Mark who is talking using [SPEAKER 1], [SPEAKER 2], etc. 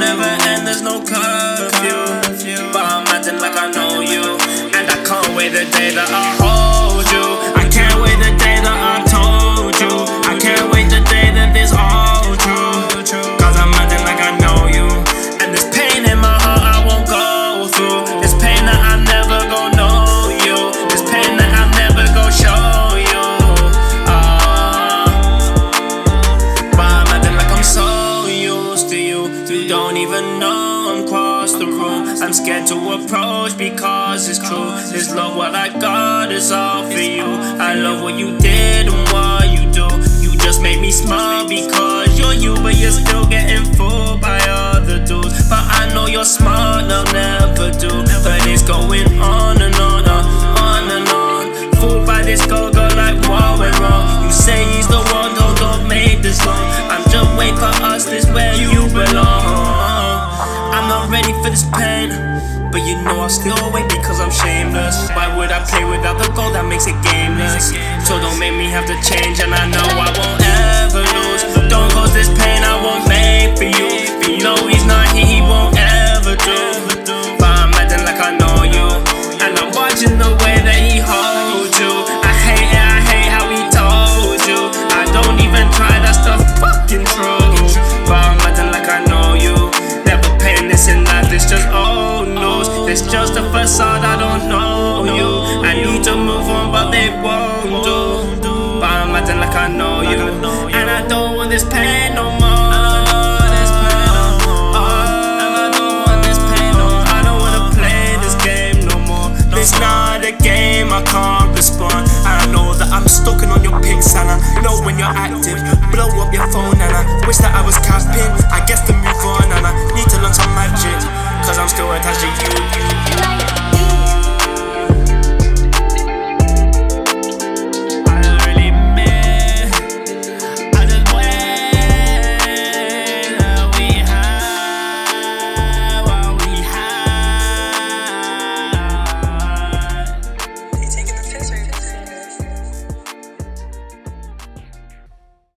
[SPEAKER 1] never end, there's no curfew. But I'm acting like I know you, and I can't wait the day that I hold you. I can't wait the day that I told you. I can't wait the day that this all true. Cause I'm acting like I know you, and this pain in my heart I won't go through. This pain that I never gon' know you. This pain that I never gon' show you. But I'm acting like I'm so used to you. You don't even know I'm across the room. I'm scared to approach because it's true. This love what I got is all for you. I love what you did and what you do. You just made me smile because you're you, but you're still getting fooled by other dudes. But I know you're smart, they'll never do. But it's going on and on, on and on. Fooled by this girl like what went wrong. You say he's the one, don't make this long. I'm just waiting for us, this where you belong. I'm not ready for this pain, but you know I'll still wait because I'm shameless. Why would I play without the goal? That makes it gameless. So don't make me have to change, and I know I won't ever lose. Don't cause this pain I won't make for you. You know he's not here, he won't ever do. But I'm acting like I know you, and I'm watching the way that he holds you. I hate how he told you. I don't even try, that's the fucking truth. But I'm acting like I know you. Never paying this in life, it's just old news. It's just a facade, I don't know you. I need to move on, but they won't do. But I'm acting like I know you, and I don't want this pain no more. I don't wanna play this game no more. It's not a game, I can't respond. I know that I'm stalking on your pics, and I know when you're active.